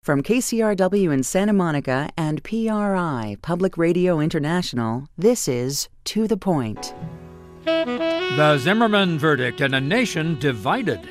From KCRW in Santa Monica and PRI, Public Radio International, this is To the Point. The Zimmerman verdict and a nation divided.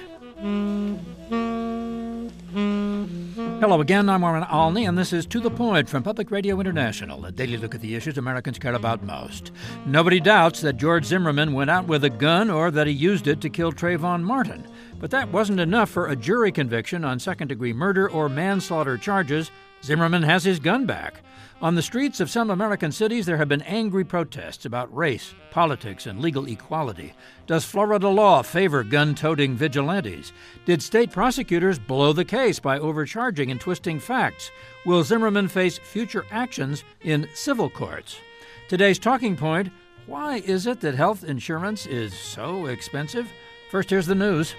Hello again, I'm Warren Alney, and this is To the Point from Public Radio International, a daily look at the issues Americans care about most. Nobody doubts that George Zimmerman went out with a gun or that he used it to kill Trayvon Martin. But that wasn't enough for a jury conviction on second-degree murder or manslaughter charges. Zimmerman has his gun back. On the streets of some American cities, there have been angry protests about race, politics, and legal equality. Does Florida law favor gun-toting vigilantes? Did state prosecutors blow the case by overcharging and twisting facts? Will Zimmerman face future actions in civil courts? Today's talking point, why is it that health insurance is so expensive? First, here's the news.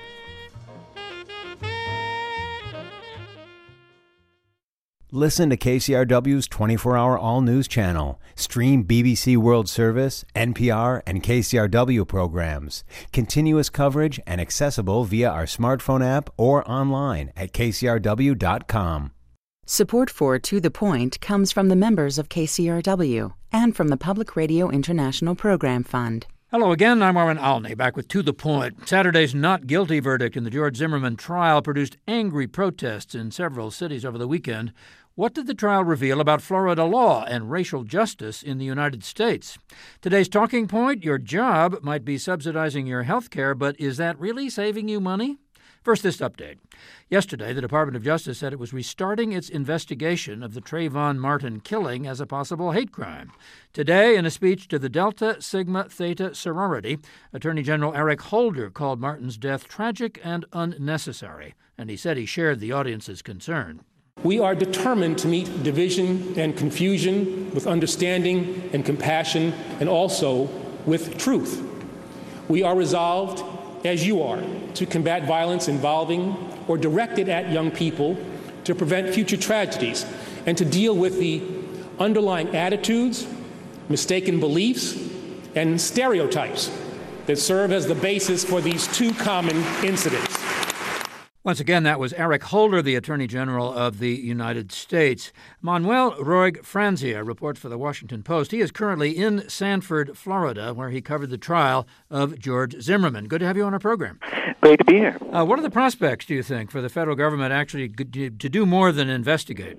Listen to KCRW's 24-hour all-news channel. Stream BBC World Service, NPR, and KCRW programs. Continuous coverage and accessible via our smartphone app or online at kcrw.com. Support for To the Point comes from the members of KCRW and from the Public Radio International Program Fund. Hello again, I'm Warren Alney, back with To the Point. Saturday's not guilty verdict in the George Zimmerman trial produced angry protests in several cities over the weekend. What did the trial reveal about Florida law and racial justice in the United States? Today's talking point, your job might be subsidizing your health care, but is that really saving you money? First, this update. Yesterday, the Department of Justice said it was restarting its investigation of the Trayvon Martin killing as a possible hate crime. Today, in a speech to the Delta Sigma Theta sorority, Attorney General Eric Holder called Martin's death tragic and unnecessary, and he said he shared the audience's concern. We are determined to meet division and confusion with understanding and compassion, and also with truth. We are resolved, as you are, to combat violence involving or directed at young people, to prevent future tragedies, and to deal with the underlying attitudes, mistaken beliefs, and stereotypes that serve as the basis for these two common incidents. Once again, that was Eric Holder, the Attorney General of the United States. Manuel Roig-Franzia reports for the Washington Post. He is currently in Sanford, Florida, where he covered the trial of George Zimmerman. Good to have you on our program. Great to be here. What are the prospects, do you think, for the federal government actually to do more than investigate?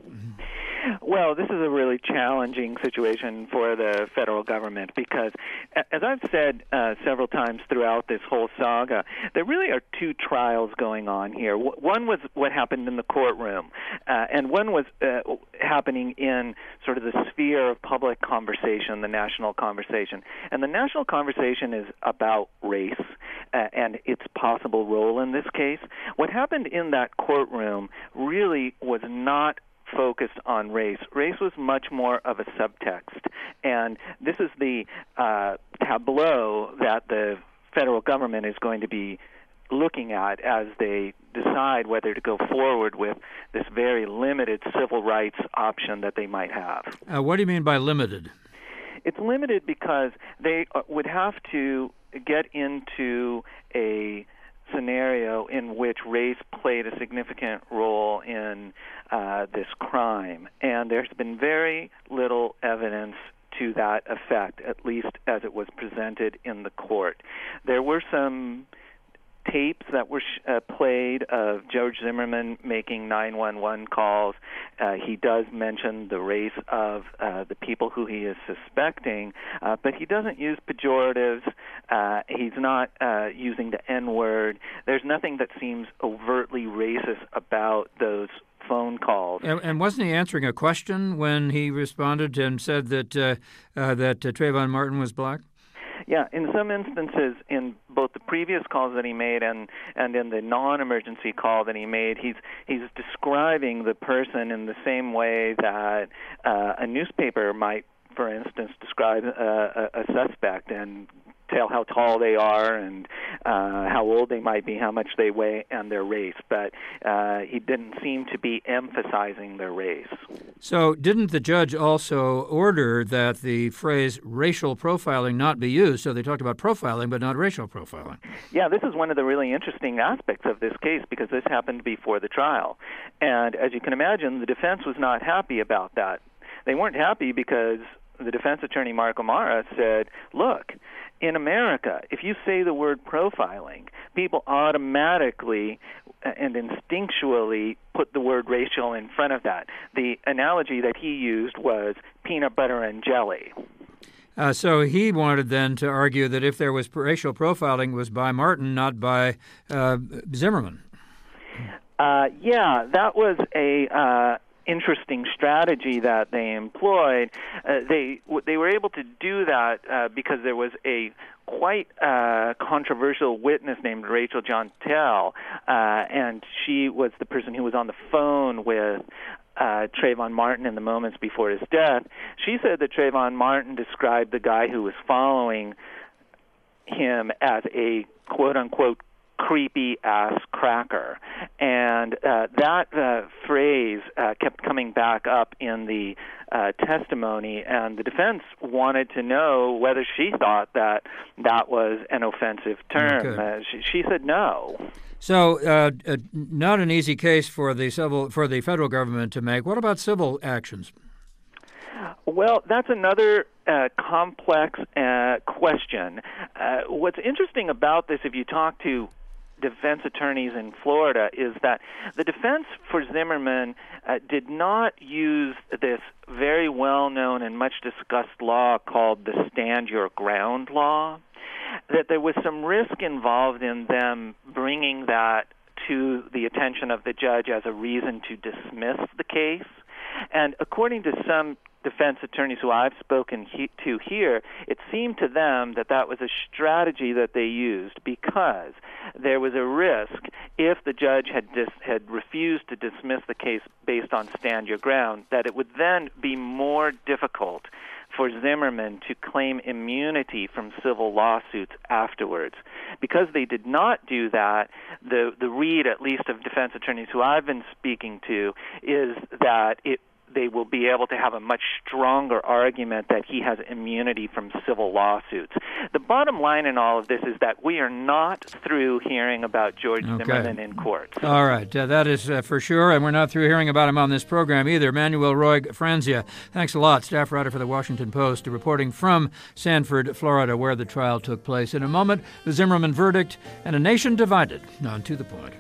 Well, this is a really challenging situation for the federal government because, as I've said several times throughout this whole saga, there really are two trials going on here. One was what happened in the courtroom, and one was happening in sort of the sphere of public conversation, the national conversation. And the national conversation is about race and its possible role in this case. What happened in that courtroom really was not focused on race. Race was much more of a subtext, and this is the tableau that the federal government is going to be looking at as they decide whether to go forward with this very limited civil rights option that they might have. What do you mean by limited? It's limited because they would have to get into a scenario in which race played a significant role in this crime. And there's been very little evidence to that effect, at least as it was presented in the court. There were some tapes that were played of George Zimmerman making 911 calls. He does mention the race of the people who he is suspecting, but he doesn't use pejoratives. He's not using the N-word. There's nothing that seems overtly racist about those phone calls. And wasn't he answering a question when he responded and said that Trayvon Martin was black? Yeah, in some instances, in both the previous calls that he made and in the non-emergency call that he made, he's describing the person in the same way that a newspaper might, for instance, describe a suspect and tell how tall they are and how old they might be, how much they weigh, and their race. But he didn't seem to be emphasizing their race. So didn't the judge also order that the phrase racial profiling not be used? So they talked about profiling, but not racial profiling. Yeah, this is one of the really interesting aspects of this case because this happened before the trial. And as you can imagine, the defense was not happy about that. They weren't happy because the defense attorney, Mark O'Mara, said, look, in America, if you say the word profiling, people automatically and instinctually put the word racial in front of that. The analogy that he used was peanut butter and jelly. So he wanted then to argue that if there was racial profiling, it was by Martin, not by Zimmerman. Yeah, that was a interesting strategy that they employed. They were able to do that because there was a quite controversial witness named Rachel Jontel, and she was the person who was on the phone with Trayvon Martin in the moments before his death. She said that Trayvon Martin described the guy who was following him as a quote-unquote creepy-ass cracker. And that phrase kept coming back up in the testimony, and the defense wanted to know whether she thought that that was an offensive term. She said no. So not an easy case for the federal government to make. What about civil actions? Well, that's another complex question. What's interesting about this, if you talk to defense attorneys in Florida, is that the defense for Zimmerman did not use this very well-known and much-discussed law called the Stand Your Ground law, that there was some risk involved in them bringing that to the attention of the judge as a reason to dismiss the case. And according to some defense attorneys who I've spoken to here, it seemed to them that that was a strategy that they used because there was a risk if the judge had refused to dismiss the case based on Stand Your Ground, that it would then be more difficult for Zimmerman to claim immunity from civil lawsuits afterwards. Because they did not do that, the read, at least of defense attorneys who I've been speaking to, is that they will be able to have a much stronger argument that he has immunity from civil lawsuits. The bottom line in all of this is that we are not through hearing about George Zimmerman in court. All right, that is for sure, and we're not through hearing about him on this program either. Manuel Roy Franzia, thanks a lot, staff writer for the Washington Post, reporting from Sanford, Florida, where the trial took place. In a moment, the Zimmerman verdict and a nation divided. On To the Point.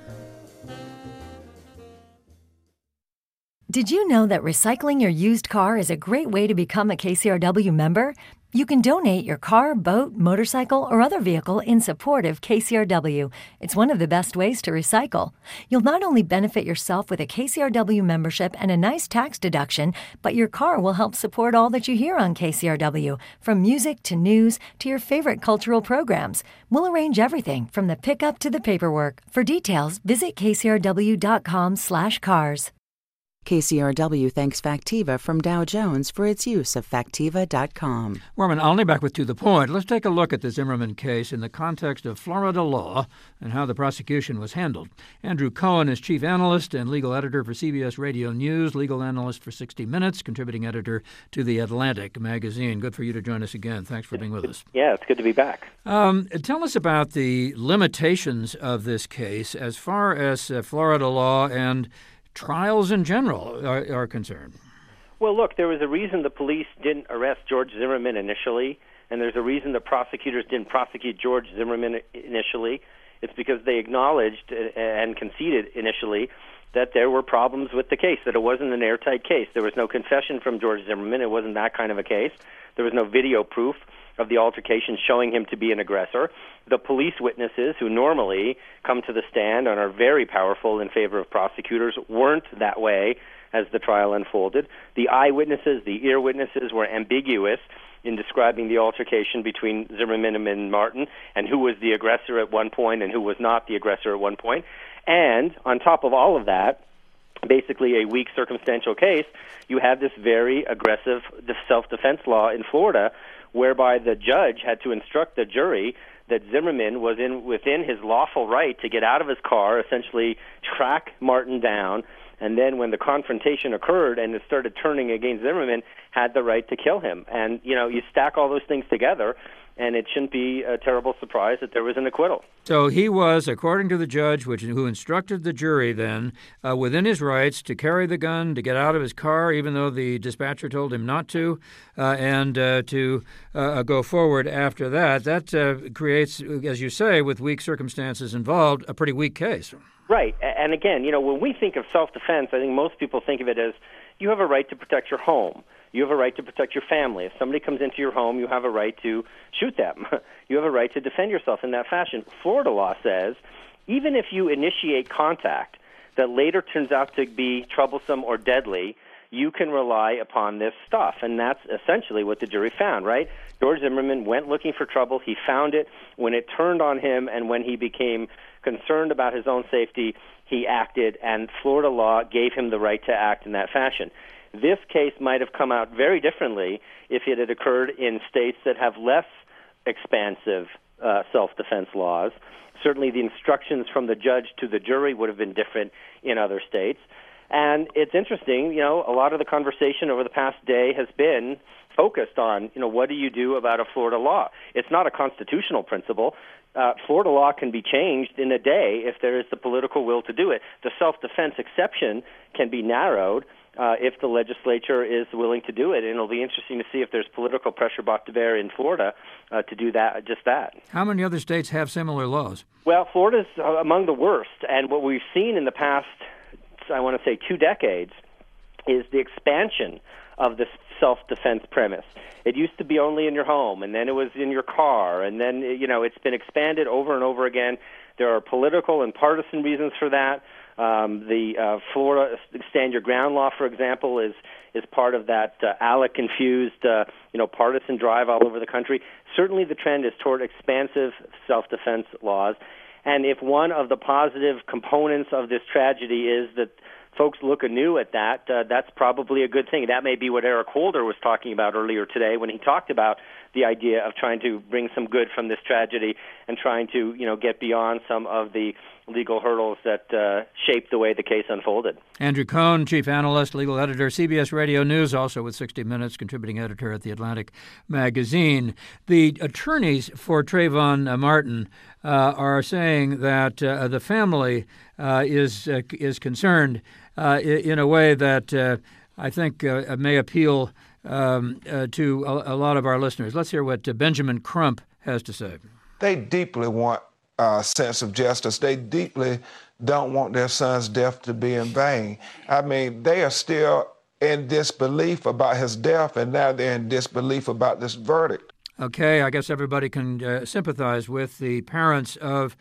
Did you know that recycling your used car is a great way to become a KCRW member? You can donate your car, boat, motorcycle, or other vehicle in support of KCRW. It's one of the best ways to recycle. You'll not only benefit yourself with a KCRW membership and a nice tax deduction, but your car will help support all that you hear on KCRW, from music to news to your favorite cultural programs. We'll arrange everything from the pickup to the paperwork. For details, visit kcrw.com/cars. KCRW thanks Factiva from Dow Jones for its use of Factiva.com. Norman Olney back with To the Point. Let's take a look at the Zimmerman case in the context of Florida law and how the prosecution was handled. Andrew Cohen is chief analyst and legal editor for CBS Radio News, legal analyst for 60 Minutes, contributing editor to The Atlantic magazine. Good for you to join us again. Thanks for being with us. Yeah, it's good to be back. Tell us about the limitations of this case as far as Florida law and trials in general are concerned. Well, look, there was a reason the police didn't arrest George Zimmerman initially, and there's a reason the prosecutors didn't prosecute George Zimmerman initially. It's because they acknowledged and conceded initially that there were problems with the case, that it wasn't an airtight case. There was no confession from George Zimmerman. It wasn't that kind of a case. There was no video proof of the altercation showing him to be an aggressor. The police witnesses who normally come to the stand and are very powerful in favor of prosecutors weren't that way as the trial unfolded. The eyewitnesses, the ear witnesses were ambiguous in describing the altercation between Zimmerman and Martin and who was the aggressor at one point and who was not the aggressor at one point. And on top of all of that, basically a weak circumstantial case, you have this very aggressive self-defense law in Florida whereby the judge had to instruct the jury that Zimmerman was within his lawful right to get out of his car, essentially track Martin down, and then when the confrontation occurred and it started turning against Zimmerman, had the right to kill him. And, you stack all those things together, and it shouldn't be a terrible surprise that there was an acquittal. So he was, according to the judge, who instructed the jury then, within his rights to carry the gun, to get out of his car, even though the dispatcher told him not to, and to go forward after that. That creates, as you say, with weak circumstances involved, a pretty weak case. Right. And again, when we think of self-defense, I think most people think of it as you have a right to protect your home. You have a right to protect your family. If somebody comes into your home, you have a right to shoot them. You have a right to defend yourself in that fashion. Florida law says even if you initiate contact that later turns out to be troublesome or deadly, you can rely upon this stuff. And that's essentially what the jury found, right? George Zimmerman went looking for trouble. He found it. When it turned on him and when he became concerned about his own safety, he acted, and Florida law gave him the right to act in that fashion. This case might have come out very differently if it had occurred in states that have less expansive self-defense laws. Certainly the instructions from the judge to the jury would have been different in other states. And it's interesting, a lot of the conversation over the past day has been focused on, what do you do about a Florida law? It's not a constitutional principle. Florida law can be changed in a day if there is the political will to do it. The self-defense exception can be narrowed if the legislature is willing to do it. And it'll be interesting to see if there's political pressure brought to bear in Florida to do just that. How many other states have similar laws? Well, Florida's among the worst. And what we've seen in the past, I want to say 2 decades, is the expansion of this self-defense premise. It used to be only in your home, and then it was in your car, and then, it's been expanded over and over again. There are political and partisan reasons for that. The Florida Stand Your Ground law, for example, is part of that ALEC-infused, partisan drive all over the country. Certainly the trend is toward expansive self-defense laws. And if one of the positive components of this tragedy is that folks look anew at that, that's probably a good thing. That may be what Eric Holder was talking about earlier today when he talked about the idea of trying to bring some good from this tragedy and trying to, get beyond some of the legal hurdles that shaped the way the case unfolded. Andrew Cohn, chief analyst, legal editor, CBS Radio News, also with 60 Minutes, contributing editor at The Atlantic magazine. The attorneys for Trayvon Martin are saying that the family is concerned in a way that I think may appeal to a lot of our listeners. Let's hear what Benjamin Crump has to say. They deeply want a sense of justice. They deeply don't want their son's death to be in vain. I mean, they are still in disbelief about his death, and now they're in disbelief about this verdict. Okay, I guess everybody can sympathize with the parents of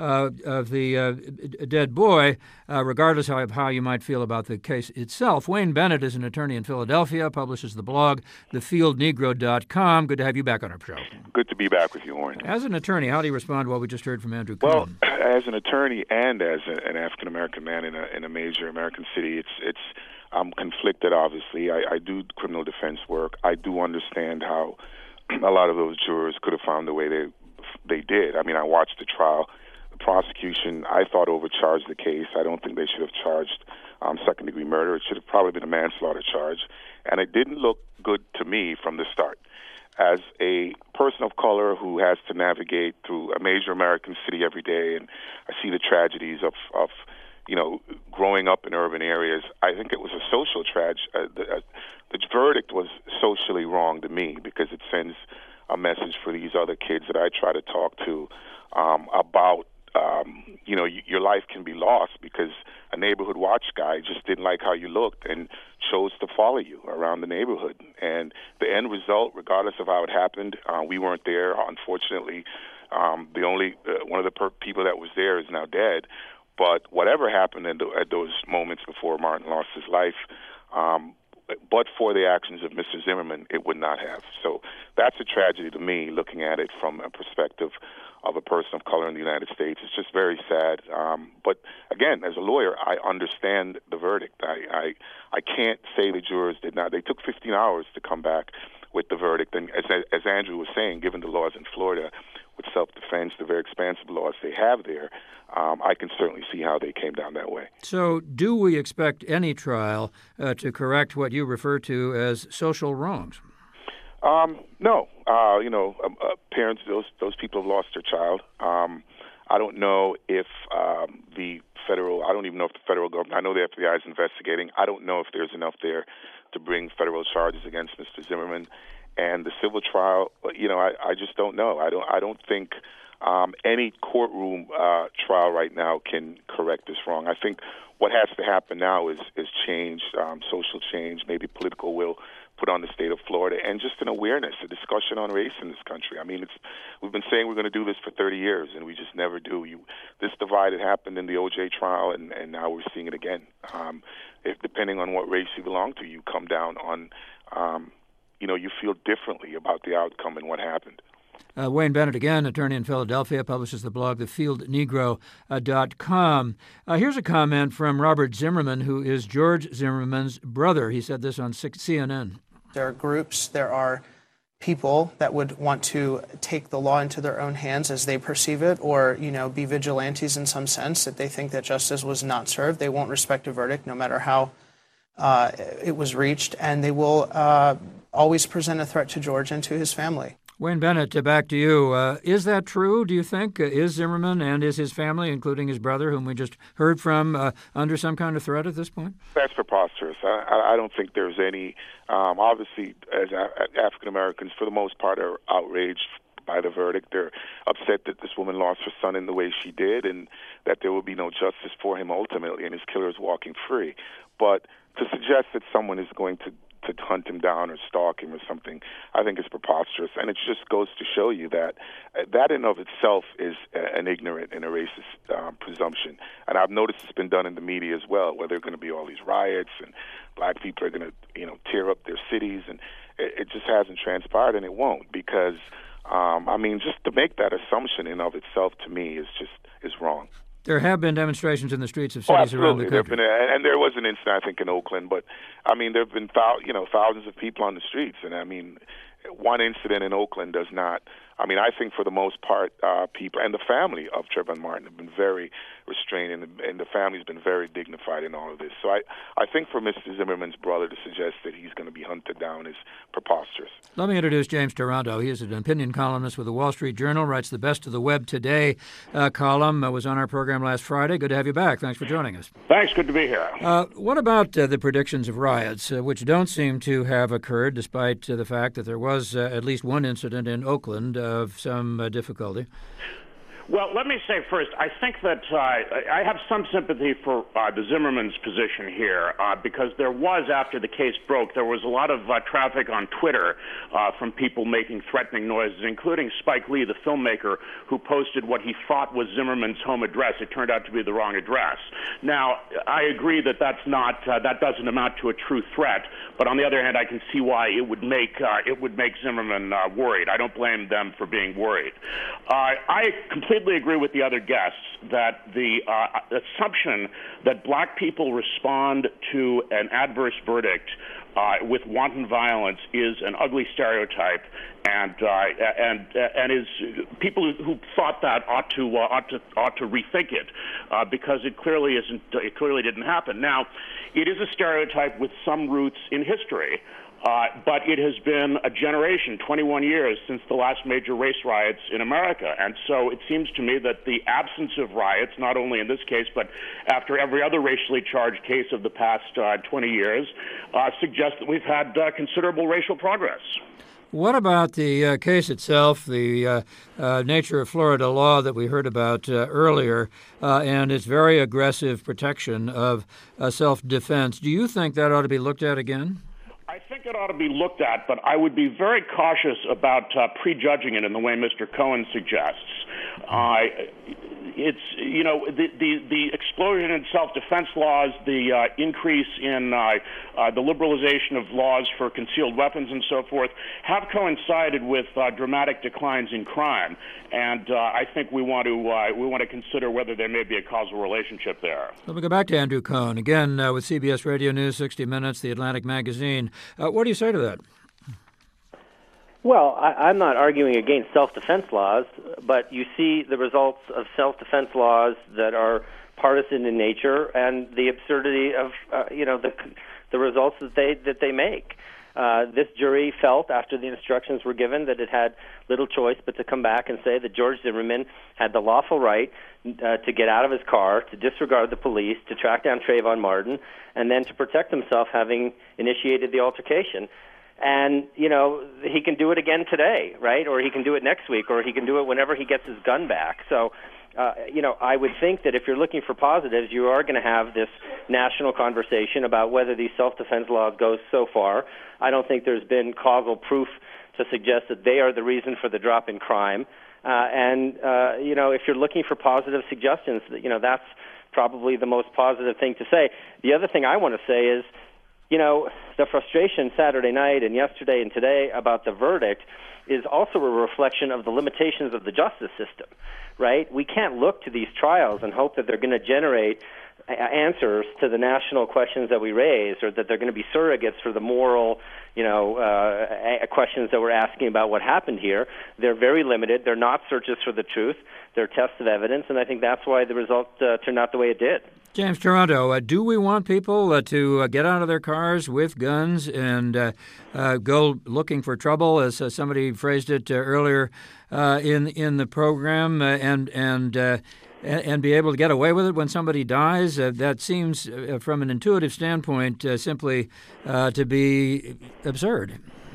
the dead boy, regardless of how you might feel about the case itself. Wayne Bennett is an attorney in Philadelphia, publishes the blog, thefieldnegro.com. Good to have you back on our show. Good to be back with you, Warren. As an attorney, how do you respond to what we just heard from Andrew Cohn? Well, as an attorney and as an African-American man in a major American city, I'm conflicted, obviously. I do criminal defense work. I do understand how a lot of those jurors could have found the way they did. I mean, I watched the trial. The prosecution, I thought, overcharged the case. I don't think they should have charged second-degree murder. It should have probably been a manslaughter charge. And it didn't look good to me from the start. As a person of color who has to navigate through a major American city every day, and I see the tragedies of growing up in urban areas, I think it was a social tragedy. The verdict was socially wrong to me because it sends a message for these other kids that I try to talk to about, your life can be lost because a neighborhood watch guy just didn't like how you looked and chose to follow you around the neighborhood. And the end result, regardless of how it happened, we weren't there. Unfortunately, the only one of the people that was there is now dead. But whatever happened at those moments before Martin lost his life, but for the actions of Mr. Zimmerman, it would not have. So that's a tragedy to me, looking at it from a perspective of a person of color in the United States. It's just very sad. But again, as a lawyer, I understand the verdict. I can't say the jurors did not. They took 15 hours to come back with the verdict. And as Andrew was saying, given the laws in Florida with self-defense, the very expansive laws they have there, I can certainly see how they came down that way. So do we expect any trial to correct what you refer to as social wrongs? No. Parents, those people have lost their child. I don't know if I don't even know if the federal government, I know the FBI is investigating. I don't know if there's enough there to bring federal charges against Mr. Zimmerman. And the civil trial, I just don't know. I don't think any courtroom trial right now can correct this wrong. I think what has to happen now is change, social change, maybe political will put on the state of Florida, and just an awareness, a discussion on race in this country. I mean, we've been saying we're going to do this for 30 years, and we just never do. This divide had happened in the O.J. trial, and now we're seeing it again. Depending on what race you belong to, you come down on, you feel differently about the outcome and what happened. Wayne Bennett, again, attorney in Philadelphia, publishes the blog thefieldnegro.com. Here's a comment from Robert Zimmerman, who is George Zimmerman's brother. He said this on CNN. There are groups, there are people that would want to take the law into their own hands as they perceive it, or, be vigilantes in some sense, that they think that justice was not served. They won't respect a verdict no matter how it was reached, and they will always present a threat to George and to his family. Wayne Bennett, back to you. Is that true, do you think? Is Zimmerman and is his family, including his brother, whom we just heard from, under some kind of threat at this point? That's preposterous. I don't think there's any. Obviously, as African Americans, for the most part, are outraged by the verdict. They're upset that this woman lost her son in the way she did, and that there will be no justice for him ultimately, and his killer is walking free. But to suggest that someone is going to hunt him down or stalk him or something, I think is preposterous. And it just goes to show you that that in of itself is an ignorant and a racist presumption. And I've noticed it's been done in the media as well, where there are going to be all these riots and black people are going to, tear up their cities. And it just hasn't transpired, and it won't, because, just to make that assumption in of itself, to me, is wrong. There have been demonstrations in the streets of cities around the country. And there was an incident, I think, in Oakland. But, there have been thousands of people on the streets. And, one incident in Oakland does not. I think for the most part, people and the family of Trayvon Martin have been very restrained, and the family's been very dignified in all of this. So I think for Mr. Zimmerman's brother to suggest that he's going to be hunted down is preposterous. Let me introduce James Taranto. He is an opinion columnist with the Wall Street Journal, writes the Best of the Web Today column, was on our program last Friday. Good to have you back. Thanks for joining us. Thanks. Good to be here. What about the predictions of riots, which don't seem to have occurred, despite the fact that there was at least one incident in Oakland of some difficulty? Well, let me say first, I think that I have some sympathy for the Zimmerman's position here because there was, after the case broke, there was a lot of traffic on Twitter from people making threatening noises, including Spike Lee, the filmmaker, who posted what he thought was Zimmerman's home address. It turned out to be the wrong address. Now, I agree that that doesn't amount to a true threat, but on the other hand, I can see why it would make Zimmerman worried. I don't blame them for being worried. I completely agree with the other guests that the assumption that black people respond to an adverse verdict with wanton violence is an ugly stereotype, and is people who thought that ought to rethink it because it clearly isn't. It clearly didn't happen. Now, it is a stereotype with some roots in history. But it has been a generation, 21 years, since the last major race riots in America. And so it seems to me that the absence of riots, not only in this case, but after every other racially charged case of the past 20 years, suggests that we've had considerable racial progress. What about the case itself, the nature of Florida law that we heard about earlier, and its very aggressive protection of self-defense? Do you think that ought to be looked at again? I think it ought to be looked at, but I would be very cautious about prejudging it in the way Mr. Cohen suggests. It's, the explosion in self-defense laws, the increase in the liberalization of laws for concealed weapons and so forth have coincided with dramatic declines in crime, and I think we want to consider whether there may be a causal relationship there. Let me go back to Andrew Cohen again with CBS Radio News, 60 Minutes, The Atlantic Magazine. What do you say to that? Well, I'm not arguing against self-defense laws, but you see the results of self-defense laws that are partisan in nature and the absurdity of the results that they make. This jury felt, after the instructions were given, that it had little choice but to come back and say that George Zimmerman had the lawful right to get out of his car, to disregard the police, to track down Trayvon Martin, and then to protect himself, having initiated the altercation. And, he can do it again today, right? Or he can do it next week, or he can do it whenever he gets his gun back. So, I would think that if you're looking for positives, you are going to have this national conversation about whether these self-defense laws go so far. I don't think there's been causal proof to suggest that they are the reason for the drop in crime. If you're looking for positive suggestions, that's probably the most positive thing to say. The other thing I want to say is, the frustration Saturday night and yesterday and today about the verdict is also a reflection of the limitations of the justice system, right? We can't look to these trials and hope that they're going to generate answers to the national questions that we raise, or that they're going to be surrogates for the moral, questions that we're asking about what happened here. They're very limited. They're not searches for the truth. They're tests of evidence, and I think that's why the result turned out the way it did. James Taranto, do we want people to get out of their cars with guns and go looking for trouble, as somebody phrased it earlier in the program, and be able to get away with it when somebody dies? That seems, from an intuitive standpoint, simply to be absurd.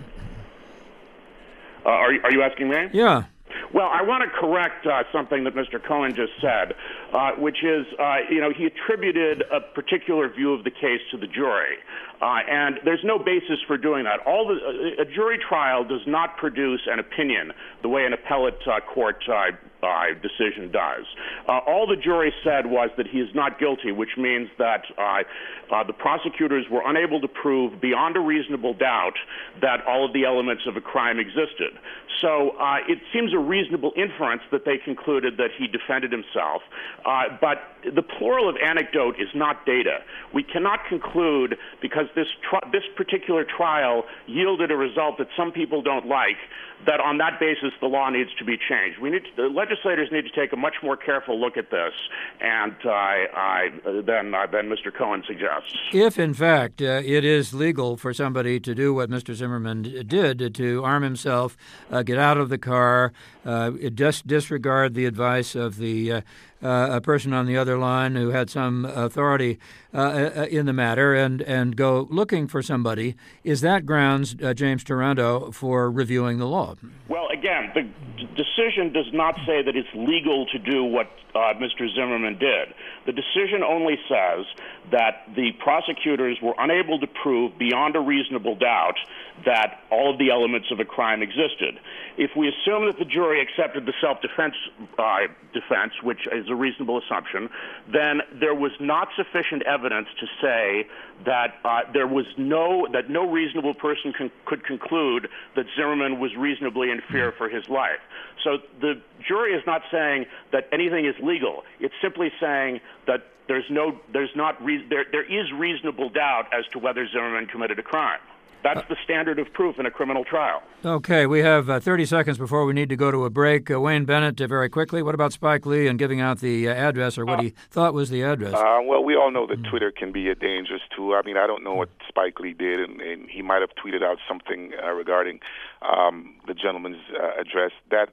Are you asking me? Yeah. Well, I want to correct something that Mr. Cohen just said, which is, he attributed a particular view of the case to the jury, and there's no basis for doing that. A jury trial does not produce an opinion the way an appellate court decision does. All the jury said was that he is not guilty, which means that the prosecutors were unable to prove beyond a reasonable doubt that all of the elements of a crime existed. So it seems a reasonable inference that they concluded that he defended himself. But the plural of anecdote is not data. We cannot conclude, because this particular trial yielded a result that some people don't like, that on that basis the law needs to be changed. The legislators need to take a much more careful look at this, and than Mr. Cohen suggests. If, in fact, it is legal for somebody to do what Mr. Zimmerman did, to arm himself, get out of the car, disregard the advice of the a person on the other line who had some authority in the matter, and go looking for somebody, is that grounds, James Taranto, for reviewing the law? Well, again, the decision does not say that it's legal to do what Mr. Zimmerman did. The decision only says that the prosecutors were unable to prove beyond a reasonable doubt that all of the elements of a crime existed. If we assume that the jury accepted the self-defense defense, which is a reasonable assumption, then there was not sufficient evidence to say that that no reasonable person could conclude that Zimmerman was reasonably in fear for his life. So the jury is not saying that anything is legal. It's simply saying that there is reasonable doubt as to whether Zimmerman committed a crime. That's the standard of proof in a criminal trial. Okay, we have 30 seconds before we need to go to a break. Wayne Bennett, very quickly, what about Spike Lee and giving out the address, or what he thought was the address? Well, we all know that Twitter can be a dangerous tool. I mean, I don't know what Spike Lee did, and he might have tweeted out something regarding the gentleman's address.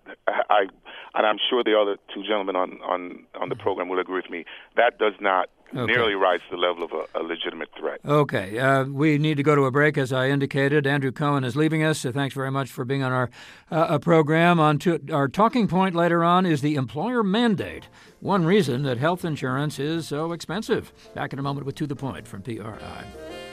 And I'm sure the other two gentlemen on the program will agree with me. That does not nearly rise to the level of a legitimate threat. Okay. We need to go to a break, as I indicated. Andrew Cohen is leaving us. So thanks very much for being on our program. On to our talking point later on is the employer mandate, one reason that health insurance is so expensive. Back in a moment with To the Point from PRI.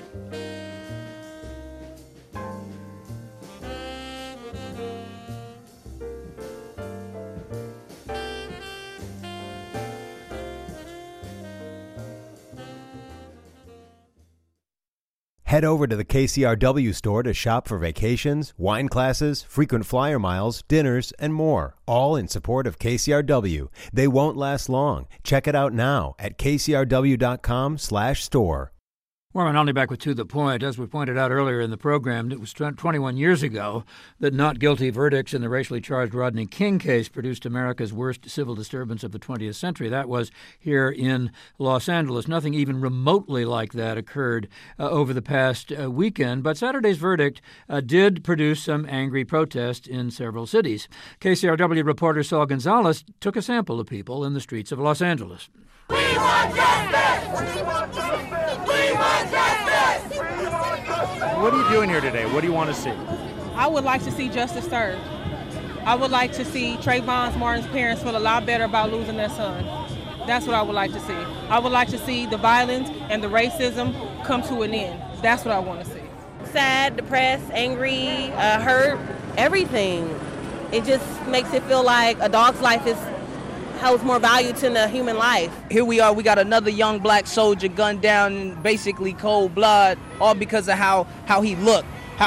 Head over to the KCRW store to shop for vacations, wine classes, frequent flyer miles, dinners, and more, all in support of KCRW. They won't last long. Check it out now at kcrw.com/store. Warren Olney back with To the Point. As we pointed out earlier in the program, it was 21 years ago that not guilty verdicts in the racially charged Rodney King case produced America's worst civil disturbance of the 20th century. That was here in Los Angeles. Nothing even remotely like that occurred over the past weekend, but Saturday's verdict did produce some angry protests in several cities. KCRW reporter Saul Gonzalez took a sample of people in the streets of Los Angeles. We want justice! We want justice! We want justice! What are you doing here today? What do you want to see? I would like to see justice served. I would like to see Trayvon Martin's parents feel a lot better about losing their son. That's what I would like to see. I would like to see the violence and the racism come to an end. That's what I want to see. Sad, depressed, angry, hurt, everything. It just makes it feel like a dog's life holds more value to the human life. Here we are, we got another young black soldier gunned down in basically cold blood, all because of how he looked,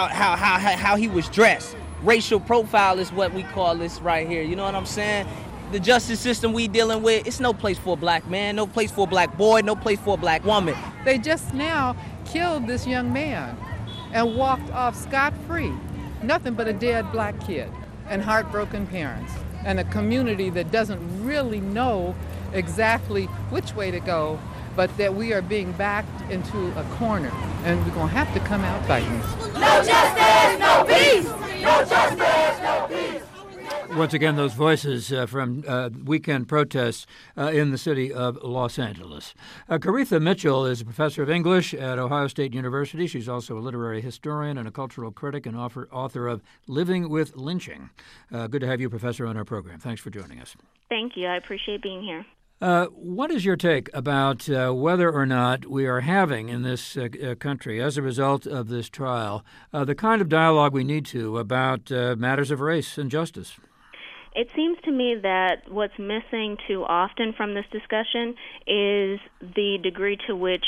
how he was dressed. Racial profile is what we call this right here, you know what I'm saying? The justice system we dealing with, it's no place for a black man, no place for a black boy, no place for a black woman. They just now killed this young man and walked off scot-free. Nothing but a dead black kid and heartbroken parents. And a community that doesn't really know exactly which way to go, but that we are being backed into a corner, and we're going to have to come out fighting. No justice, no peace! No justice, no peace! Once again, those voices from weekend protests in the city of Los Angeles. Caretha Mitchell is a professor of English at Ohio State University. She's also a literary historian and a cultural critic and author of Living with Lynching. Good to have you, Professor, on our program. Thanks for joining us. Thank you. I appreciate being here. What is your take about whether or not we are having in this country, as a result of this trial, the kind of dialogue we need to about matters of race and justice? It seems to me that what's missing too often from this discussion is the degree to which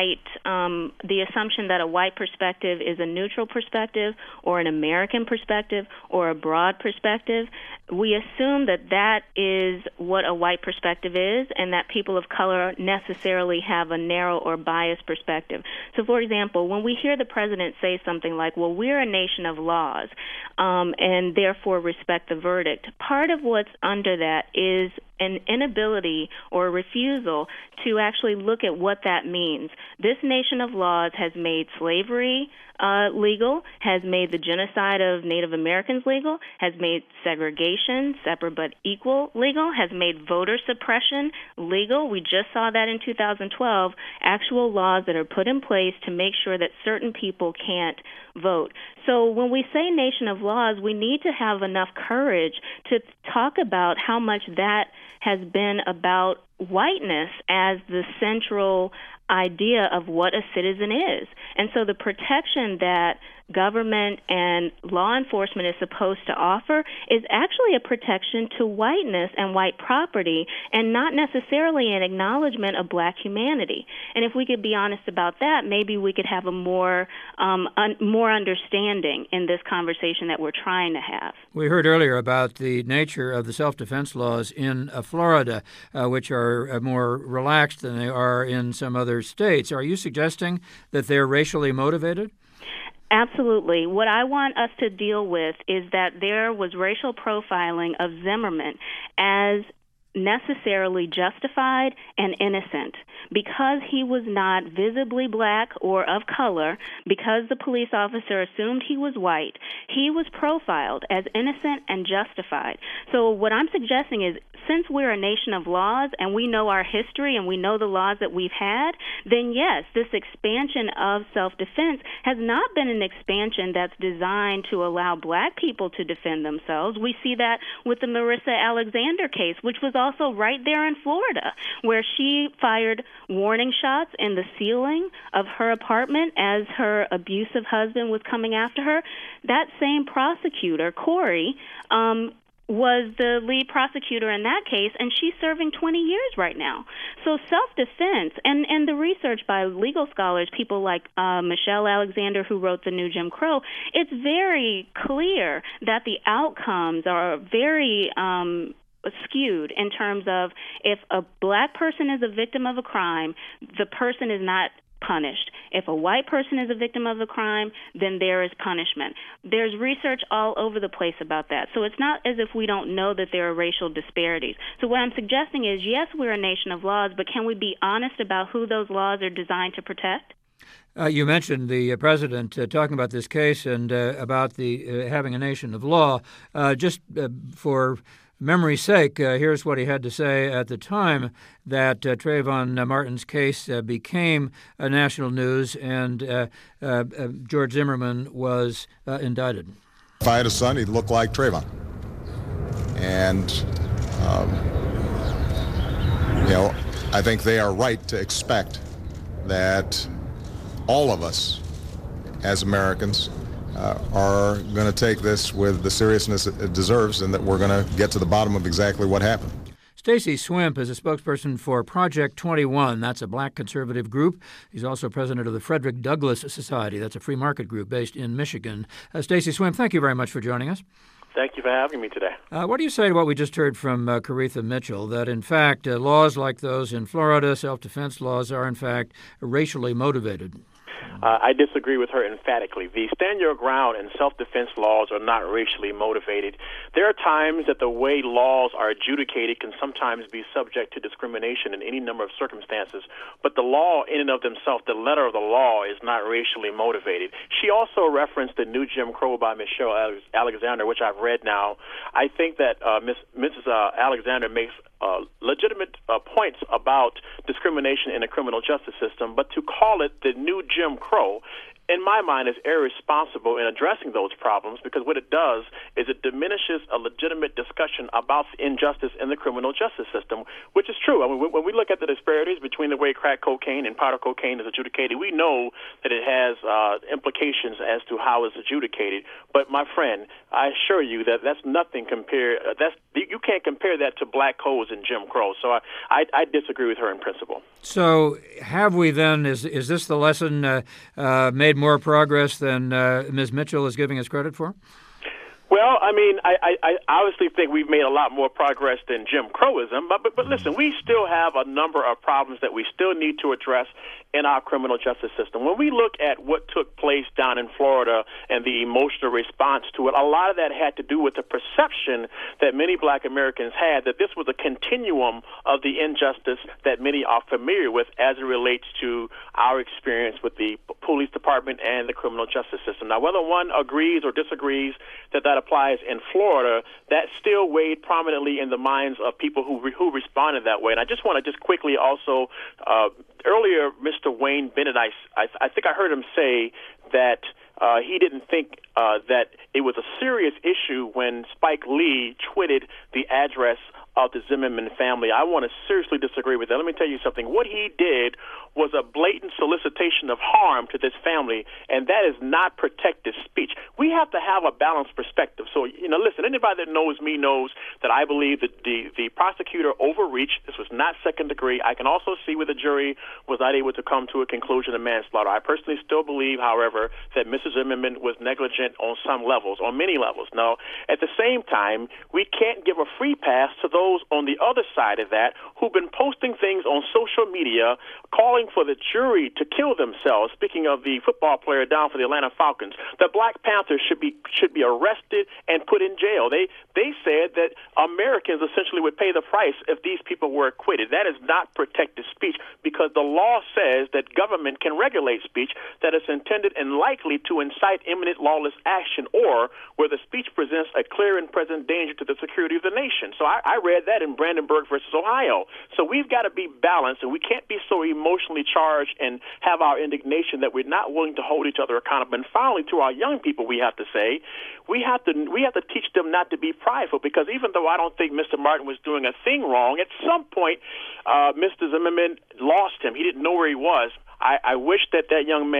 the assumption that a white perspective is a neutral perspective or an American perspective or a broad perspective. We assume that that is what a white perspective is and that people of color necessarily have a narrow or biased perspective. So, for example, when we hear the president say something like, well, we're a nation of laws and therefore respect the verdict, part of what's under that is an inability or a refusal to actually look at what that means. This nation of laws has made slavery legal, has made the genocide of Native Americans legal, has made segregation, separate but equal, legal, has made voter suppression legal. We just saw that in 2012, actual laws that are put in place to make sure that certain people can't vote. So when we say nation of laws, we need to have enough courage to talk about how much that has been about whiteness as the central idea of what a citizen is. And so the protection that government and law enforcement is supposed to offer is actually a protection to whiteness and white property and not necessarily an acknowledgement of black humanity. And if we could be honest about that, maybe we could have a more understanding in this conversation that we're trying to have. We heard earlier about the nature of the self-defense laws in Florida, which are more relaxed than they are in some other states. Are you suggesting that they're racially motivated? Absolutely. What I want us to deal with is that there was racial profiling of Zimmerman as necessarily justified and innocent. Because he was not visibly black or of color, because the police officer assumed he was white, he was profiled as innocent and justified. So what I'm suggesting is, since we're a nation of laws and we know our history and we know the laws that we've had, then yes, this expansion of self-defense has not been an expansion that's designed to allow black people to defend themselves. We see that with the Marissa Alexander case, which was also right there in Florida, where she fired warning shots in the ceiling of her apartment as her abusive husband was coming after her. That same prosecutor, Corey, was the lead prosecutor in that case, and she's serving 20 years right now. So self-defense, and the research by legal scholars, people like Michelle Alexander, who wrote The New Jim Crow, it's very clear that the outcomes are very skewed in terms of if a black person is a victim of a crime, the person is not punished. If a white person is a victim of a crime, then there is punishment. There's research all over the place about that. So it's not as if we don't know that there are racial disparities. So what I'm suggesting is, yes, we're a nation of laws, but can we be honest about who those laws are designed to protect? You mentioned the president talking about this case and about the having a nation of law. Just for memory's sake, here's what he had to say at the time that Trayvon Martin's case became national news and George Zimmerman was indicted. If I had a son, he'd look like Trayvon. And, I think they are right to expect that all of us as Americans are going to take this with the seriousness it deserves, and that we're going to get to the bottom of exactly what happened. Stacy Swimp is a spokesperson for Project 21. That's a black conservative group. He's also president of the Frederick Douglass Society. That's a free market group based in Michigan. Stacy Swimp, thank you very much for joining us. Thank you for having me today. What do you say to what we just heard from Coretha Mitchell, that in fact laws like those in Florida, self-defense laws, are in fact racially motivated? I disagree with her emphatically. The stand your ground and self-defense laws are not racially motivated. There are times that the way laws are adjudicated can sometimes be subject to discrimination in any number of circumstances, but the law in and of themselves, the letter of the law, is not racially motivated. She also referenced the new Jim Crow by Michelle Alexander, which I've read now. I think that Mrs. Alexander makes legitimate points about discrimination in the criminal justice system, but to call it the new Jim Crow, in my mind, is irresponsible in addressing those problems, because what it does is it diminishes a legitimate discussion about injustice in the criminal justice system, which is true. I mean, when we look at the disparities between the way crack cocaine and powder cocaine is adjudicated, we know that it has implications as to how it's adjudicated. But, my friend, I assure you that that's nothing compared. You can't compare that to black codes and Jim Crow. So I disagree with her in principle. So have we then, is this the lesson made more progress than Ms. Mitchell is giving us credit for? Well, I mean, I obviously think we've made a lot more progress than Jim Crowism, but listen, we still have a number of problems that we still need to address in our criminal justice system. When we look at what took place down in Florida and the emotional response to it, a lot of that had to do with the perception that many black Americans had that this was a continuum of the injustice that many are familiar with as it relates to our experience with the police department and the criminal justice system. Now, whether one agrees or disagrees that applies in Florida, that still weighed prominently in the minds of people who responded that way. And I just want to quickly also, earlier, Mr. Wayne Bennett, I think I heard him say that he didn't think that it was a serious issue when Spike Lee tweeted the address of the Zimmerman family. I want to seriously disagree with that. Let me tell you something. What he did was a blatant solicitation of harm to this family, and that is not protected speech. We have to have a balanced perspective. So, listen, anybody that knows me knows that I believe that the prosecutor overreached. This was not second degree. I can also see where the jury was not able to come to a conclusion of manslaughter. I personally still believe, however, that Mrs. Zimmerman was negligent on some levels, on many levels. Now, at the same time, we can't give a free pass to those on the other side of that who've been posting things on social media calling for the jury to kill themselves. Speaking of the football player down for the Atlanta Falcons, the Black Panthers should be arrested and put in jail. They said that Americans essentially would pay the price if these people were acquitted. That is not protected speech, because the law says that government can regulate speech that is intended and likely to incite imminent lawless action, or where the speech presents a clear and present danger to the security of the nation. So I read that in Brandenburg versus Ohio. So we've got to be balanced, and we can't be so emotionally charged and have our indignation that we're not willing to hold each other accountable. And finally, to our young people, we have to say, we have to teach them not to be prideful, because even though I don't think Mr. Martin was doing a thing wrong, at some point, Mr. Zimmerman lost him. He didn't know where he was. I wish that young man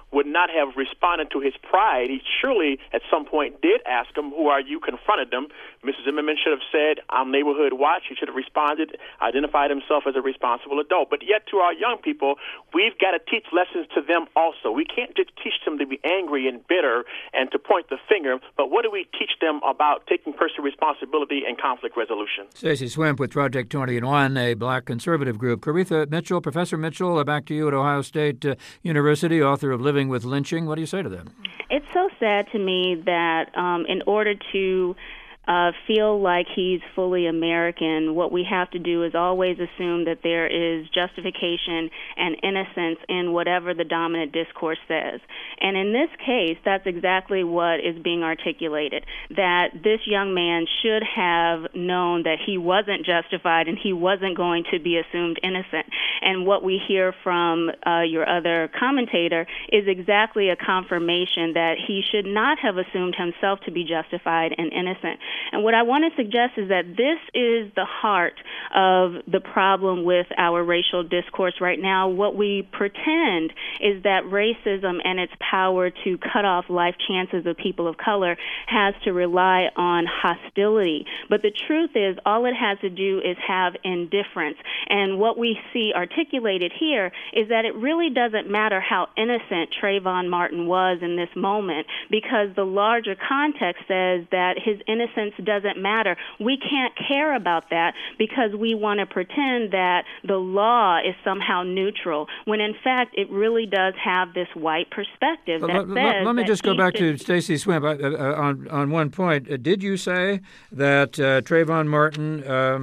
would not have responded to his pride. He surely at some point did ask him, "Who are you?" confronted him. Mr. Zimmerman should have said, "I'm Neighborhood Watch." He should have responded, identified himself as a responsible adult. But yet to our young people, we've got to teach lessons to them also. We can't just teach them to be angry and bitter and to point the finger, but what do we teach them about taking personal responsibility and conflict resolution? Stacey Swimp with Project 20-in-1, a black conservative group. Coretha Mitchell, Professor Mitchell, back to you at Ohio State University, author of Living with Lynching. What do you say to that? It's so sad to me that in order to feel like he's fully American, what we have to do is always assume that there is justification and innocence in whatever the dominant discourse says. And in this case, that's exactly what is being articulated, that this young man should have known that he wasn't justified and he wasn't going to be assumed innocent. And what we hear from your other commentator is exactly a confirmation that he should not have assumed himself to be justified and innocent. And what I want to suggest is that this is the heart of the problem with our racial discourse right now. What we pretend is that racism and its power to cut off life chances of people of color has to rely on hostility. But the truth is, all it has to do is have indifference. And what we see articulated here is that it really doesn't matter how innocent Trayvon Martin was in this moment, because the larger context says that his innocence doesn't matter. We can't care about that because we want to pretend that the law is somehow neutral, when in fact it really does have this white perspective that says... Let me just go back to Stacey Swimp on one point. Did you say that Trayvon Martin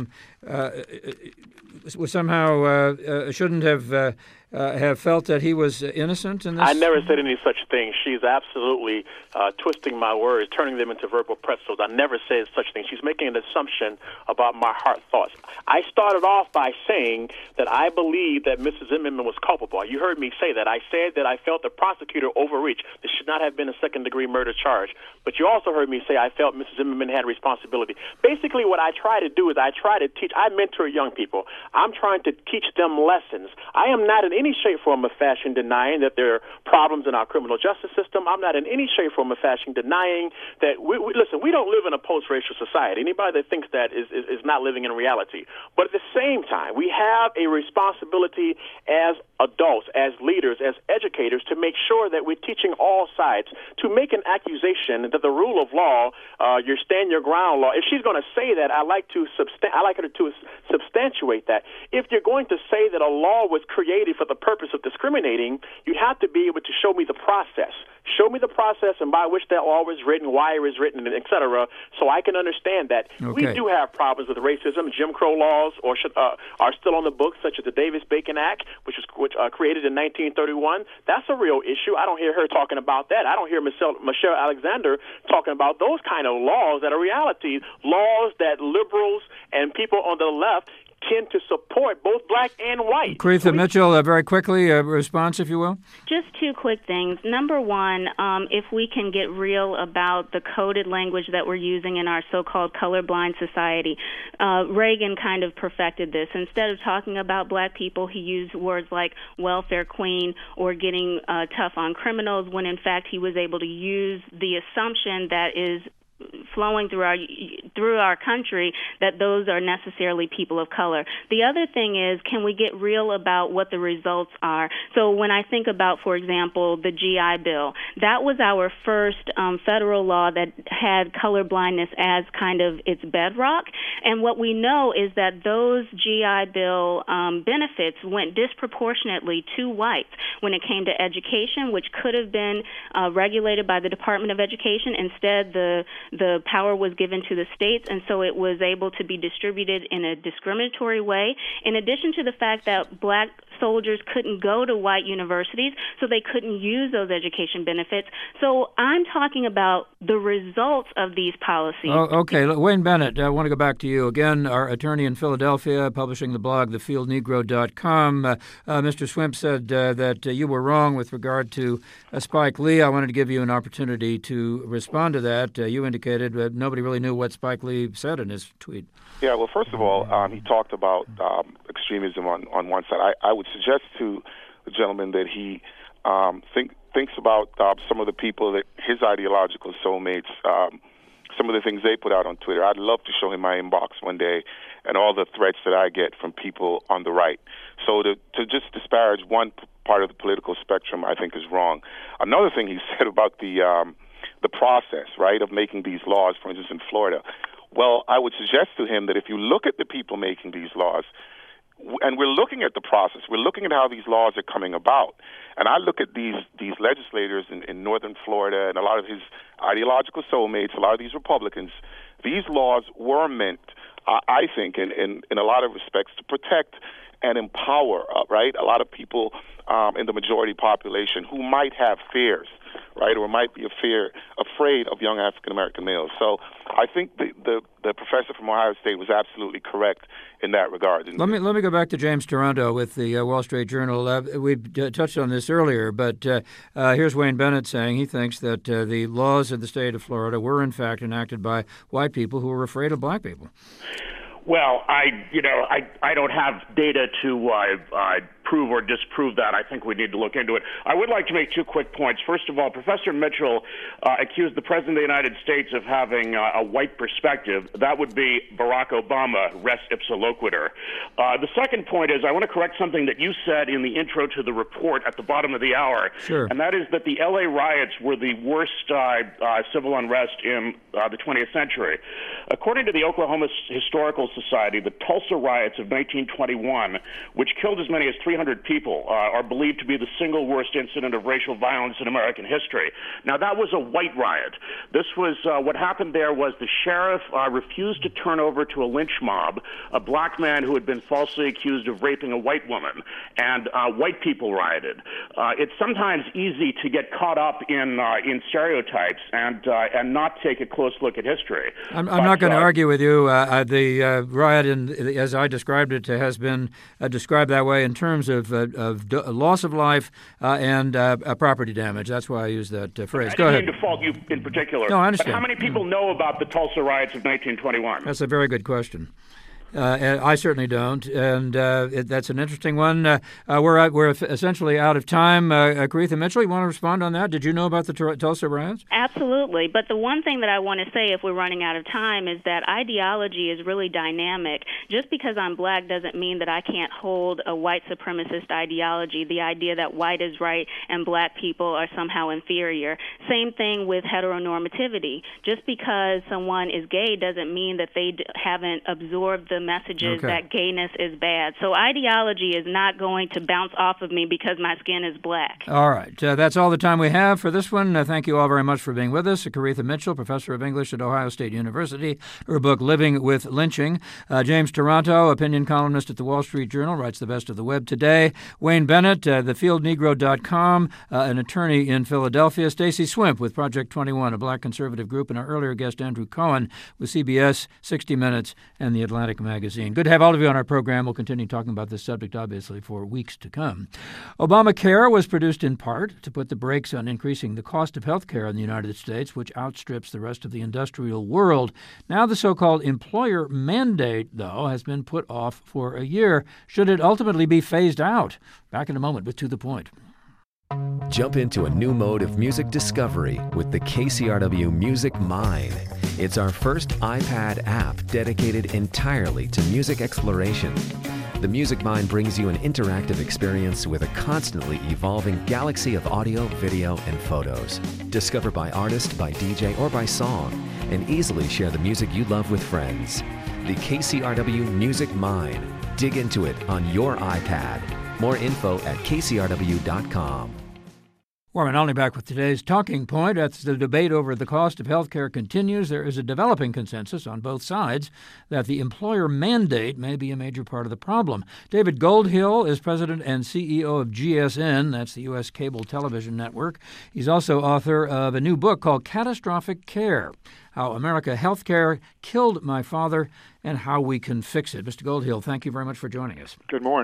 was somehow shouldn't have felt that he was innocent in this? I never said any such thing. She's absolutely twisting my words, turning them into verbal pretzels. I never said such thing. She's making an assumption about my heart thoughts. I started off by saying that I believe that Mrs. Zimmerman was culpable. You heard me say that. I said that I felt the prosecutor overreached. This should not have been a second-degree murder charge. But you also heard me say I felt Mrs. Zimmerman had responsibility. Basically, what I try to do is I try to teach. I mentor young people. I'm trying to teach them lessons. I am not in any shape, form, or fashion denying that there are problems in our criminal justice system. I'm not in any shape, form, or fashion denying that listen, we don't live in a post-racial society. Anybody that thinks that is not living in reality. But at the same time, we have a responsibility as adults, as leaders, as educators, to make sure that we're teaching all sides. To make an accusation that the rule of law, your stand your ground law, if she's going to say that, I like her to substantiate that. If you're going to say that a law was created for the purpose of discriminating, you have to be able to show me the process. Show me the process and by which that law was written, why it was written, et cetera, so I can understand that. Okay. We do have problems with racism. Jim Crow laws are still on the books, such as the Davis-Bacon Act, which created in 1931. That's a real issue. I don't hear her talking about that. I don't hear Michelle Alexander talking about those kind of laws that are reality, laws that liberals and people on the left tend to support, both black and white. Coretha Mitchell, very quickly, a response, if you will. Just two quick things. Number one, if we can get real about the coded language that we're using in our so-called colorblind society. Reagan kind of perfected this. Instead of talking about black people, he used words like welfare queen or getting tough on criminals, when in fact he was able to use the assumption that is flowing through our country that those are necessarily people of color. The other thing is, can we get real about what the results are? So when I think about, for example, the GI Bill, that was our first federal law that had colorblindness as kind of its bedrock. And what we know is that those GI Bill benefits went disproportionately to whites when it came to education, which could have been regulated by the Department of Education. Instead, the power was given to the states, and so it was able to be distributed in a discriminatory way, in addition to the fact that black soldiers couldn't go to white universities, so they couldn't use those education benefits. So I'm talking about the results of these policies. Oh, okay. Wayne Bennett, I want to go back to you. Again, our attorney in Philadelphia, publishing the blog, thefieldnegro.com. Mr. Swimp said that you were wrong with regard to Spike Lee. I wanted to give you an opportunity to respond to that. You indicated that nobody really knew what Spike Lee said in his tweet. Yeah, well, first of all, he talked about extremism on one side. I would suggest to the gentleman that he thinks about some of the people that his ideological soulmates, some of the things they put out on Twitter. I'd love to show him my inbox one day and all the threats that I get from people on the right. So to just disparage one part of the political spectrum, I think is wrong. Another thing he said about the process, right, of making these laws, for instance, in Florida. Well, I would suggest to him that if you look at the people making these laws, and we're looking at the process, we're looking at how these laws are coming about. And I look at these legislators in northern Florida and a lot of his ideological soulmates, a lot of these Republicans, these laws were meant, I think, in a lot of respects, to protect and empower, right, a lot of people in the majority population who might have fears, right, or might be afraid of young African-American males. So I think the professor from Ohio State was absolutely correct in that regard. Let me go back to James Taranto with the Wall Street Journal. We've touched on this earlier, but here's Wayne Bennett saying he thinks that the laws of the state of Florida were, in fact, enacted by white people who were afraid of black people. Well, I don't have data to prove or disprove that. I think we need to look into it. I would like to make two quick points. First of all, Professor Mitchell accused the President of the United States of having a white perspective. That would be Barack Obama, res ipsa loquitur. The second point is I want to correct something that you said in the intro to the report at the bottom of the hour, Sure. And that is that the L.A. riots were the worst civil unrest in the 20th century. According to the Oklahoma Historical Society, the Tulsa riots of 1921, which killed as many as 300 people, are believed to be the single worst incident of racial violence in American history. Now, that was a white riot. This was what happened there was the sheriff refused to turn over to a lynch mob a black man who had been falsely accused of raping a white woman, and white people rioted. It's sometimes easy to get caught up in stereotypes and not take a close look at history. I'm not going to argue with you. The riot, as I described it, has been described that way in terms of loss of life and property damage. That's why I use that phrase. Go ahead. I didn't mean to fault you in particular. No, I understand. But how many people know about the Tulsa riots of 1921? That's a very good question. I certainly don't, and that's an interesting one. We're essentially out of time. Coretha Mitchell, you want to respond on that? Did you know about the Tulsa riots? Absolutely, but the one thing that I want to say if we're running out of time is that ideology is really dynamic. Just because I'm black doesn't mean that I can't hold a white supremacist ideology, the idea that white is right and black people are somehow inferior. Same thing with heteronormativity. Just because someone is gay doesn't mean that they haven't absorbed the messages that gayness is bad. So ideology is not going to bounce off of me because my skin is black. All right. That's all the time we have for this one. Thank you all very much for being with us. Coretha Mitchell, professor of English at Ohio State University. Her book, Living with Lynching. James Taranto, opinion columnist at the Wall Street Journal, writes the best of the web today. Wayne Bennett, thefieldnegro.com, an attorney in Philadelphia. Stacey Swimp with Project 21, a black conservative group. And our earlier guest, Andrew Cohen, with CBS, 60 Minutes, and The Atlantic Magazine. Good to have all of you on our program. We'll continue talking about this subject, obviously, for weeks to come. Obamacare was produced in part to put the brakes on increasing the cost of health care in the United States, which outstrips the rest of the industrial world. Now the so-called employer mandate, though, has been put off for a year. Should it ultimately be phased out? Back in a moment with To the Point. Jump into a new mode of music discovery with the KCRW Music Mine. It's our first iPad app dedicated entirely to music exploration. The Music Mine brings you an interactive experience with a constantly evolving galaxy of audio, video, and photos. Discover by artist, by DJ, or by song, and easily share the music you love with friends. The KCRW Music Mine. Dig into it on your iPad. More info at kcrw.com. Warren Olney back with today's Talking Point. As the debate over the cost of health care continues, there is a developing consensus on both sides that the employer mandate may be a major part of the problem. David Goldhill is president and CEO of GSN, that's the U.S. cable television network. He's also author of a new book called Catastrophic Care, How America Healthcare Killed My Father and How We Can Fix It. Mr. Goldhill, thank you very much for joining us. Good morning.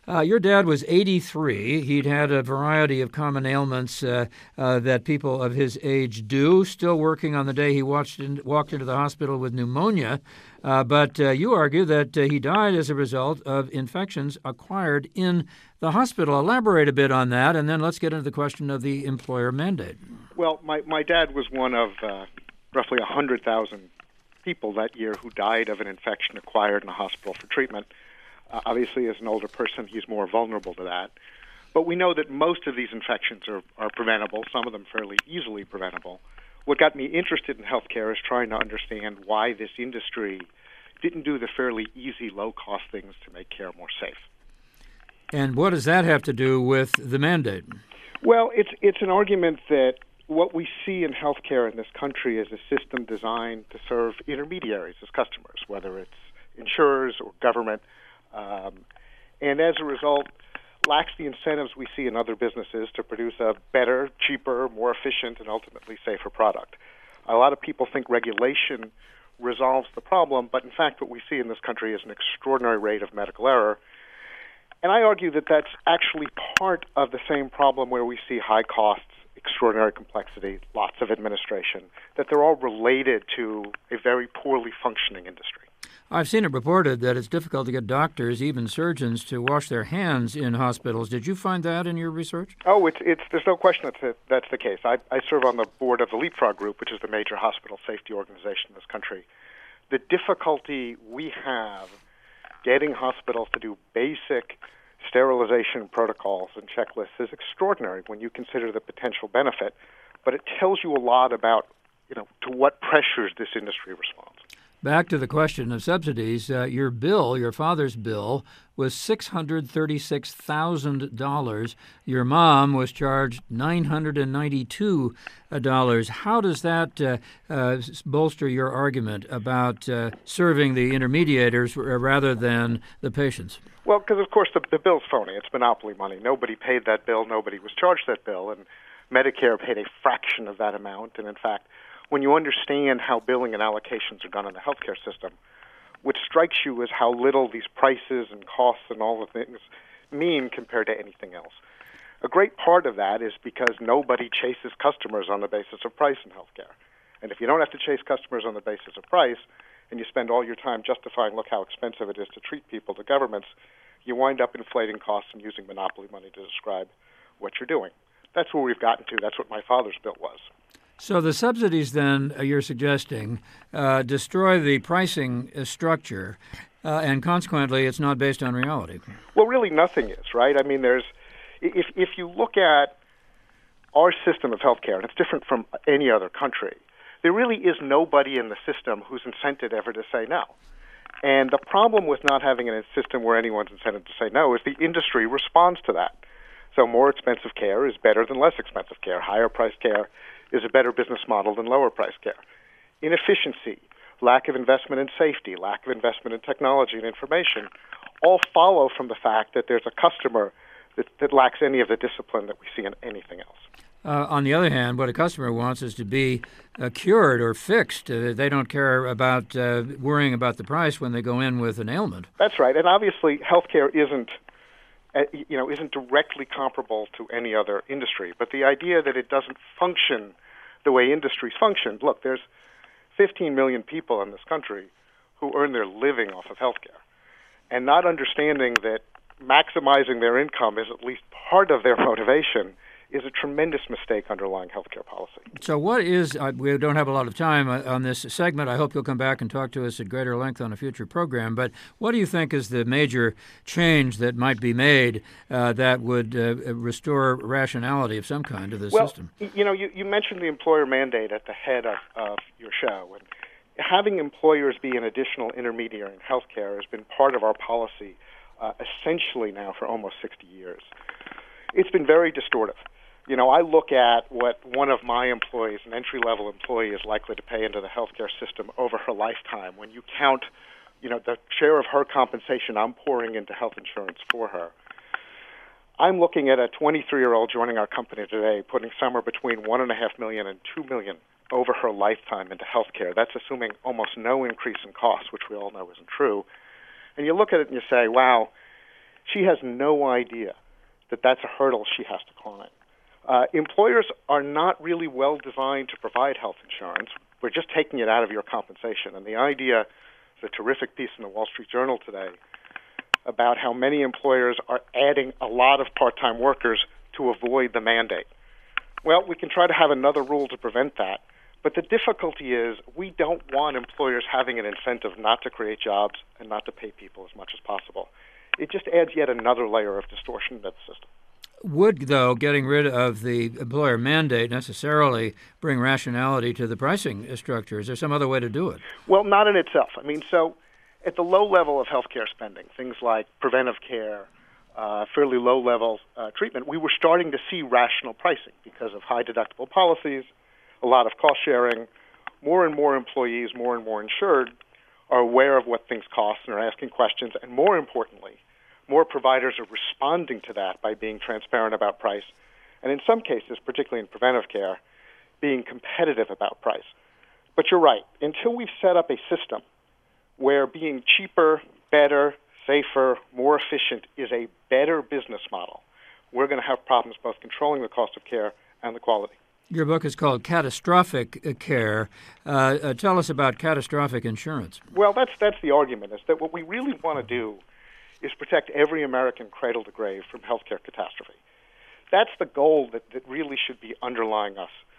Your dad was 83. He'd had a variety of common ailments that people of his age do, still working on the day he walked into the hospital with pneumonia. But you argue that he died as a result of infections acquired in the hospital. Elaborate a bit on that, and then let's get into the question of the employer mandate. Well, my dad was one of roughly 100,000 people that year who died of an infection acquired in a hospital for treatment. Obviously, as an older person, he's more vulnerable to that. But we know that most of these infections are preventable, some of them fairly easily preventable. What got me interested in healthcare is trying to understand why this industry didn't do the fairly easy, low-cost things to make care more safe. And what does that have to do with the mandate? Well, it's an argument that what we see in healthcare in this country is a system designed to serve intermediaries as customers, whether it's insurers or government, and as a result, lacks the incentives we see in other businesses to produce a better, cheaper, more efficient, and ultimately safer product. A lot of people think regulation resolves the problem, but in fact what we see in this country is an extraordinary rate of medical error. And I argue that that's actually part of the same problem where we see high costs, extraordinary complexity, lots of administration, that they're all related to a very poorly functioning industry. I've seen it reported that it's difficult to get doctors, even surgeons, to wash their hands in hospitals. Did you find that in your research? Oh, there's no question that's the case. I serve on the board of the Leapfrog Group, which is the major hospital safety organization in this country. The difficulty we have getting hospitals to do basic sterilization protocols and checklists is extraordinary when you consider the potential benefit, but it tells you a lot about, to what pressures this industry responds. Back to the question of subsidies, your father's bill, was $636,000. Your mom was charged $992. How does that bolster your argument about serving the intermediators rather than the patients? Well, because, of course, the bill's phony. It's monopoly money. Nobody paid that bill. Nobody was charged that bill. And Medicare paid a fraction of that amount. And, in fact, when you understand how billing and allocations are done in the healthcare system, what strikes you is how little these prices and costs and all the things mean compared to anything else. A great part of that is because nobody chases customers on the basis of price in healthcare. And if you don't have to chase customers on the basis of price, and you spend all your time justifying, look how expensive it is to treat people to governments, you wind up inflating costs and using monopoly money to describe what you're doing. That's where we've gotten to. That's what my father's bill was. So the subsidies, then, you're suggesting, destroy the pricing structure, and consequently, it's not based on reality. Well, really, nothing is, right? I mean, if you look at our system of healthcare, and it's different from any other country, there really is nobody in the system who's incented ever to say no. And the problem with not having a system where anyone's incented to say no is the industry responds to that. So more expensive care is better than less expensive care. Higher priced care is a better business model than lower priced care. Inefficiency, lack of investment in safety, lack of investment in technology and information all follow from the fact that there's a customer that lacks any of the discipline that we see in anything else. On the other hand, what a customer wants is to be cured or fixed. They don't care about worrying about the price when they go in with an ailment. That's right. And obviously, healthcare isn't directly comparable to any other industry. But the idea that it doesn't function the way industries function, look, there's 15 million people in this country who earn their living off of healthcare. And not understanding that maximizing their income is at least part of their motivation is a tremendous mistake underlying healthcare policy. So what is, we don't have a lot of time on this segment. I hope you'll come back and talk to us at greater length on a future program. But what do you think is the major change that might be made that would restore rationality of some kind to the system? Well, you mentioned the employer mandate at the head of your show. And having employers be an additional intermediary in healthcare has been part of our policy essentially now for almost 60 years. It's been very distortive. I look at what one of my employees, an entry-level employee, is likely to pay into the healthcare system over her lifetime. When you count, the share of her compensation I'm pouring into health insurance for her, I'm looking at a 23-year-old joining our company today, putting somewhere between $1.5 million and $2 million over her lifetime into healthcare. That's assuming almost no increase in costs, which we all know isn't true. And you look at it and you say, wow, She has no idea that that's a hurdle she has to climb. Employers are not really well designed to provide health insurance. We're just taking it out of your compensation. And the idea, is a terrific piece in the Wall Street Journal today about how many employers are adding a lot of part-time workers to avoid the mandate. Well, we can try to have another rule to prevent that. But the difficulty is we don't want employers having an incentive not to create jobs and not to pay people as much as possible. It just adds yet another layer of distortion to the system. Would, though, getting rid of the employer mandate necessarily bring rationality to the pricing structure? Is there some other way to do it? Well, not in itself. I mean, so at the low level of healthcare spending, things like preventive care, fairly low-level treatment, we were starting to see rational pricing because of high deductible policies, a lot of cost sharing. More and more employees, more and more insured, are aware of what things cost and are asking questions, and more importantly, more providers are responding to that by being transparent about price, and in some cases, particularly in preventive care, being competitive about price. But you're right. Until we've set up a system where being cheaper, better, safer, more efficient is a better business model, we're going to have problems both controlling the cost of care and the quality. Your book is called Catastrophic Care. Tell us about catastrophic insurance. Well, that's the argument, is that what we really want to do is protect every American cradle to grave from healthcare catastrophe. That's the goal that really should be underlying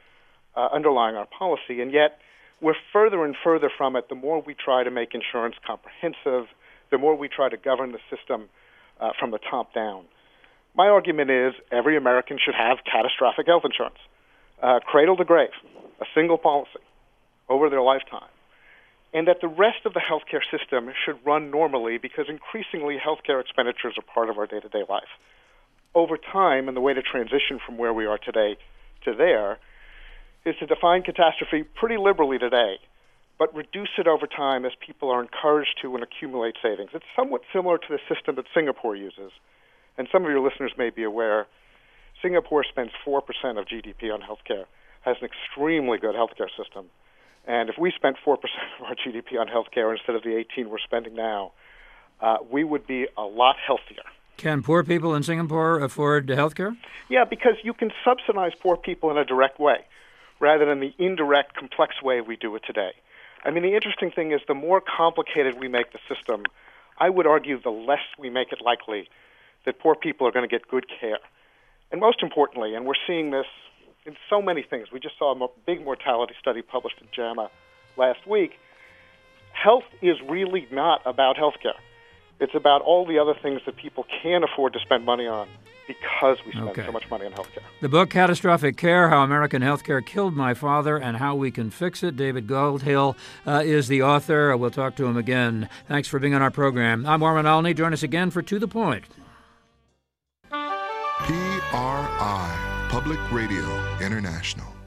our policy, and yet we're further and further from it the more we try to make insurance comprehensive, the more we try to govern the system from the top down. My argument is every American should have catastrophic health insurance, cradle to grave, a single policy over their lifetime, and that the rest of the healthcare system should run normally because increasingly healthcare expenditures are part of our day-to-day life. Over time, and the way to transition from where we are today to there is to define catastrophe pretty liberally today, but reduce it over time as people are encouraged to and accumulate savings. It's somewhat similar to the system that Singapore uses. And some of your listeners may be aware, Singapore spends 4% of GDP on healthcare, has an extremely good healthcare system. And if we spent 4% of our GDP on healthcare instead of the 18% we're spending now, we would be a lot healthier. Can poor people in Singapore afford healthcare? Yeah, because you can subsidize poor people in a direct way rather than the indirect, complex way we do it today. I mean, the interesting thing is the more complicated we make the system, I would argue the less we make it likely that poor people are going to get good care. And most importantly, and we're seeing this in so many things, we just saw a big mortality study published in JAMA last week, health is really not about healthcare. It's about all the other things that people can't afford to spend money on because we spend so much money on healthcare. The book, Catastrophic Care, How American Healthcare Killed My Father and How We Can Fix It. David Goldhill is the author. We'll talk to him again. Thanks for being on our program. I'm Warren Alney. Join us again for To the Point. PRI, Public Radio International.